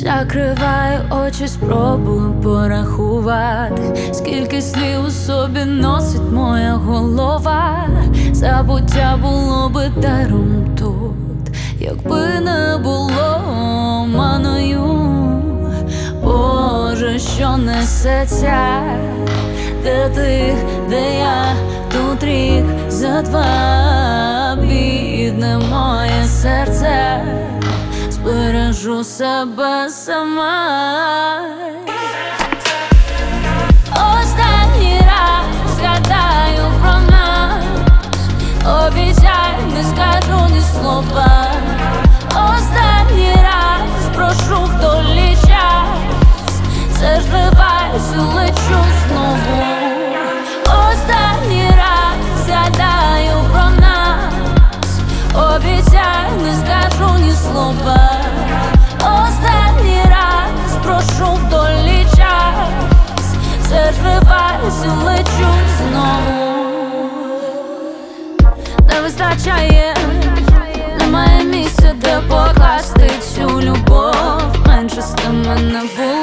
Закриваю очі, спробую порахувати, скільки слів у собі носить моя голова. Забуття було би даром тут, якби не було оманою. Боже, що несеться, де ти, де я, тут рік за два, бідне моє серце, збережу себе сама. Останній раз згадаю про нас, обіцяю, не скажу ні слова. Останній раз прошу в долі час, все ж виваюсь і лечу знову. Останній раз згадаю про нас, обіцяю, не скажу ні слова. Останній раз прошу в долі час, все ж виваюсь і лечу знову. Не вистачає, немає місця, де покласти цю любов. Менше з тим мене було.